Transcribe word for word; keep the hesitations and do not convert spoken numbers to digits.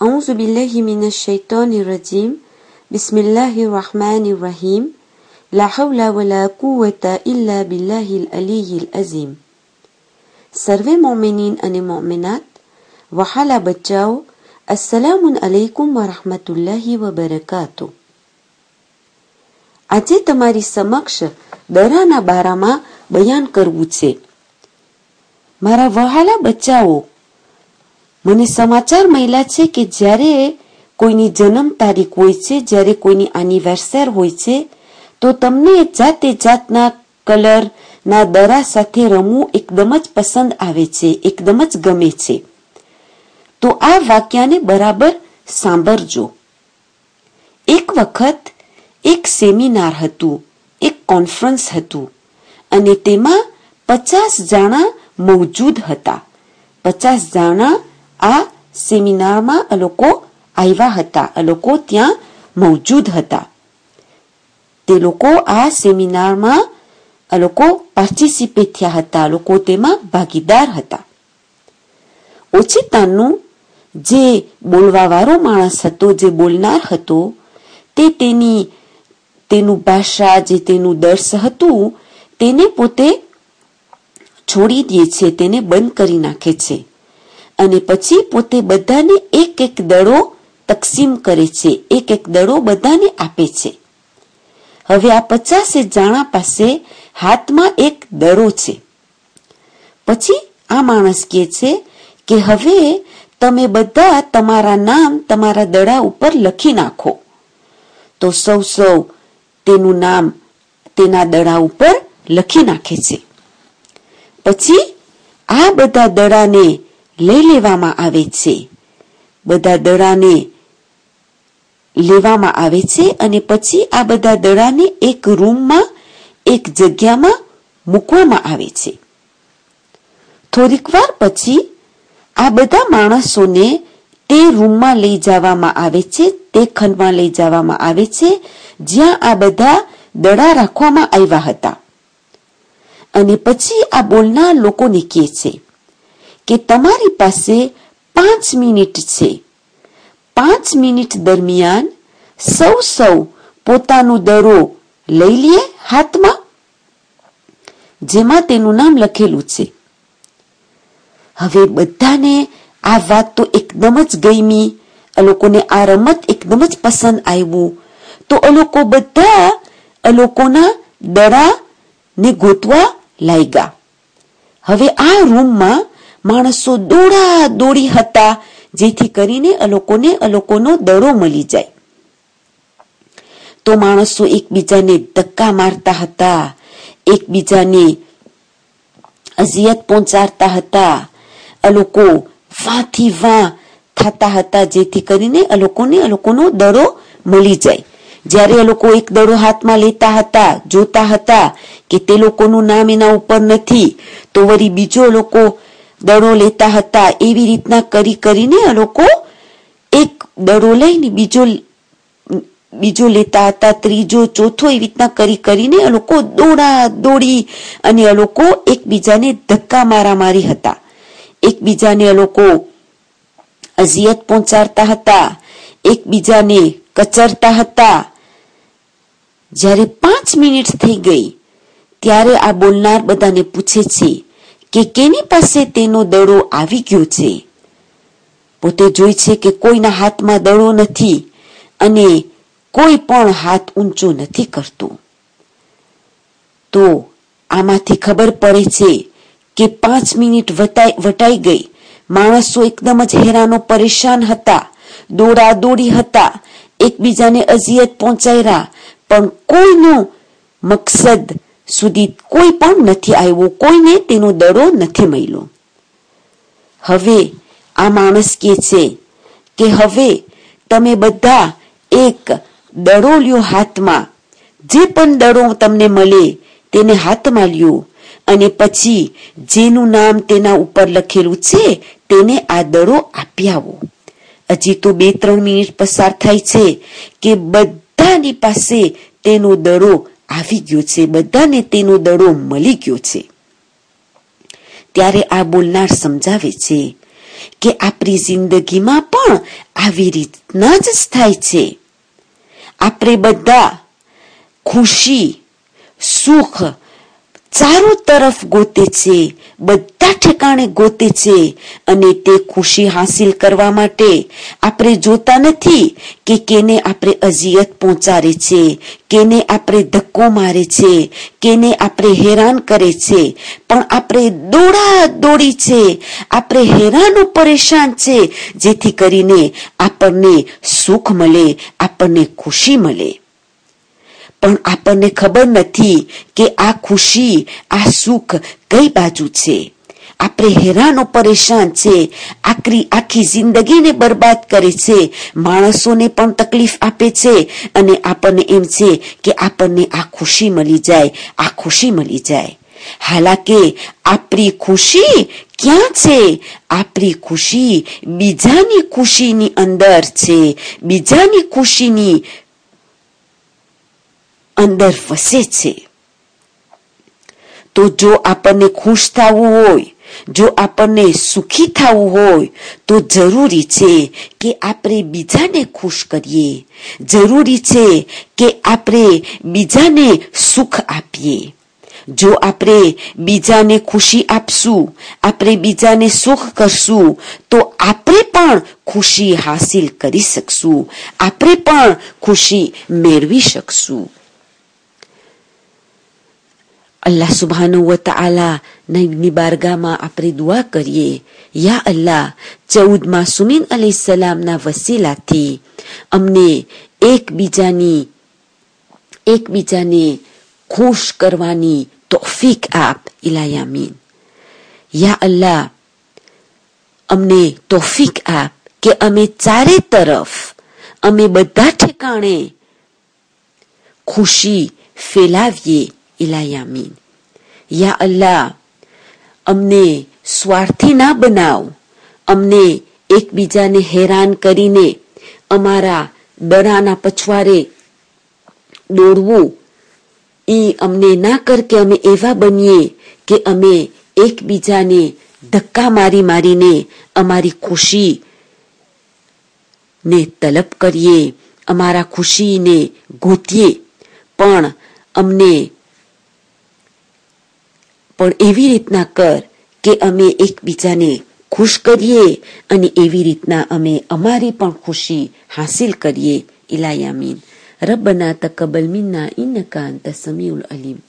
أعوذ بالله من الشيطان الرجيم بسم الله الرحمن الرحيم لا حول ولا قوة إلا بالله العلي العظيم. સર્વે મોમિનીન અને મોમિનાત વહાલા બચ્ચાઓ, અસ્સલામુ અલૈકુમ વરહમતુલ્લાહી વબરકાતુ. આજે તમારી સમક્ષ દરાના બારામાં બયાન કરવું છે. મારા વહાલા બચ્ચાઓ, મને સમાચાર મળ્યા છે કે જ્યારે કોઈની જન્મ તારીખ હોય છે, જ્યારે કોઈની એનિવર્સરી હોય છે, તો તમને જાતે જાતના કલર ના દરા સાથે રમવું એકદમ જ પસંદ આવે છે, એકદમ જ ગમે છે. તો આ વાક્યને બરાબર સાંભળજો. એક વખત એક સેમિનાર હતું, એક કોન્ફરન્સ હતું અને તેમાં પચાસ જણા મોજૂદ હતા. પચાસ જણા આ સેમિનારમાં આ લોકો આવ્યા હતા, આ લોકો ત્યાં મોજૂદ હતા. તે લોકો આ સેમિનારમાં આ લોકો પાર્ટિસિપેટ થયા હતા, લોકો તેમાં ભાગીદાર હતા. ઓચિતાનું જે બોલવા વાળો માણસ હતો, જે બોલનાર હતો, તે તેની તેનું ભાષા, જે તેનું દર્શ હતું, તેને પોતે છોડી દે છે, તેને બંધ કરી નાખે છે અને પછી પોતે બધાને એક એક દડો તકસીમ કરે છે, એક એક દડો બધાને આપે છે. હવે આ પચાસે જણા પાસે હાથમાં એક દડો છે. પછી આ માણસ કહે છે કે હવે તમે બધા તમારા નામ તમારા દડા ઉપર લખી નાખો. તો સૌ સૌ તેનું નામ તેના દડા ઉપર લખી નાખે છે. પછી આ બધા દડાને લઈ લેવામાં આવે છે. બધા દડાને લેવામાં આવે છે અને પછી આ બધા દડાને એક રૂમમાં, એક જગ્યામાં મૂકવામાં આવે છે. થોડીક વાર પછી આ બધા માણસોને તે રૂમમાં લઈ જવામાં આવે છે, તે ખંડમાં લઈ જવામાં આવે છે જ્યાં આ બધા દડા રાખવામાં આવ્યા હતા. અને પછી આ બોલનાર લોકોને કહે છે કે તમારી પાસે પાંચ મિનિટ છે. પાંચ મિનિટ દરમિયાન સૌ સૌ પોતાનું દડો લઈ લે હાથમાં, જેમાં તેનું નામ લખેલું છે. હવે બધાને આ વાત તો એકદમ જ ગમી, આ લોકોને આ રમત એકદમ જ પસંદ આવ્યું. તો આ લોકો બધા આ લોકોના દડા ને ગોતવા લાગ્યા. હવે આ રૂમમાં માણસો દોડા દોડી હતા, જેથી કરીને આ લોકોને આ લોકોનો દડો મળી જાય. તો માણસો એકબીજાને ધક્કા મારતા હતા, એકબીજાને અઝિયત પહોંચાડતા હતા. આ લોકો વાંથી વાં થતા હતા, જેથી કરીને આ લોકોને આ લોકોનો દડો મળી જાય. જ્યારે આ લોકો એક દડો હાથમાં લેતા હતા, જોતા હતા કે તે લોકોનું નામ એના ઉપર નથી, તો વળી બીજો લોકો દડો લેતા હતા. એવી રીતના કરી કરીને આ લોકો એક દડો લઈને બીજો બીજો લેતા હતા, ત્રીજો, ચોથો, એવી રીતના કરી કરીને આ લોકો દોડા દોડી અને આ લોકો એકબીજાને ધક્કા મારા મારી હતા, એકબીજાને આ લોકો અઝિયત પહોંચાડતા હતા, એકબીજાને કચરતા હતા. જ્યારે પાંચ મિનિટ થઈ ગઈ ત્યારે આ બોલનાર બધાને પૂછે છે કે કેની પાસે તેનો દડો આવી ગયો છે. પોતે જોઈ છે કે કોઈના હાથમાં દડો નથી અને કોઈ પણ હાથ ઊંચો નથી કરતું. તો આમાંથી ખબર પડે છે કે પાંચ મિનિટ વટાઈ વટાઈ ગઈ. માણસો એકદમ જ હેરાનો પરેશાન હતા, દોડા દોડી હતા, એકબીજાને અઝિયત પહોંચાડ્યા, પણ કોઈનું મકસદ સુધી કોઈ પણ નથી આવ્યું, કોઈને તેનો દડો નથી મળ્યો. હવે આ માણસ કહે છે કે હવે તમે બધા એક દડો લ્યો હાથમાં, જે પણ દડો તમને મળે તેને હાથમાં લ્યો અને પછી જેનું નામ તેના ઉપર લખેલું છે તેને આ દડો આપી આવો. હજી તો બે ત્રણ મિનિટ પસાર થાય છે કે બધાની પાસે તેનો દડો આવી ગયો છે, બધાને તેનો દડો મળી ગયો છે. ત્યારે આ બોલનાર સમજાવે છે કે આપણી જિંદગીમાં પણ આવી રીતના જ થાય છે. આપણે બધા ખુશી, સુખ ચારો તરફ ગોતે છે, બધા ઠેકાણે ગોતે છે, અને તે ખુશી હાસિલ કરવા માટે આપણે જોતા નથી કે કેને આપણે અજિયત પહોંચાડે છે, કેને આપણે ધક્કો મારે છે, કેને આપણે હેરાન કરે છે, પણ આપણે દોડા દોડી છે, આપણે હેરાનો પરેશાન છે, જેથી કરીને આપણને સુખ મળે, આપણને ખુશી મળે. પણ આપણને ખબર નથી કે આ ખુશી, આ સુખ કઈ બાજુ છે. આપણે હેરાનો પરેશાન છે, આખરી આખી જિંદગીને બરબાદ કરે છે, માણસોને પણ તકલીફ આપે છે, અને આપણને એમ છે કે આપણને આ ખુશી મળી જાય, આ ખુશી મળી જાય. હાલાકે આપણી ખુશી ક્યાં છે? આપણી ખુશી બીજાની ખુશીની અંદર છે, બીજાની ખુશીની અંદર વસે છે. તો જો આપણને ખુશ થવું હોય, જો આપણને સુખી થવું હોય, તો જરૂરી છે કે આપણે બીજાને ખુશ કરીએ, જરૂરી છે કે આપણે બીજાને સુખ આપીએ. જો આપણે બીજાને ખુશી આપશું, આપણે બીજાને સુખ કરશું, તો આપણે પણ ખુશી હાસિલ કરી શકશું, આપણે પણ ખુશી મેળવી શકશું. અલ્લાહ સુબ્હાનહુ વ તઆલા ની બારગાહમાં આપણે દુઆ કરીએ, યા અલ્લાહ, ચૌદ માસુમીન અલૈહિસ્સલામના વસીલાથી અમને એકબીજાની એકબીજાને ખુશ કરવાની તૌફીક આપ, ઇલાહી આમીન. યા અલ્લાહ, અમને તૌફીક આપ કે અમે ચારે તરફ, અમે બધા ઠેકાણે ખુશી ફેલાવીએ, ઇલાહી આમીન. યા અલ્લાહ, અમને સ્વાર્થી ના બનાવ, અમને એકબીજાને હેરાન કરીને અમારા દડાના પછવારે દોડવું એ અમને ના કર કે અમે એવા બનીએ કે અમે એકબીજાને ધક્કા મારી મારીને અમારી ખુશી ને તલબ કરીએ, અમારા ખુશીને ગોતીએ, પણ અમને પણ એવી રીતના કર કે અમે એકબીજાને ખુશ કરીએ, અને એવી રીતના અમે અમારી પણ ખુશી હાસિલ કરીએ, ઇલાહી આમીન. રબ્બના તકબ્બલ મિન્ના ઇન્નકા અંતા સમીઉલ અલીમ.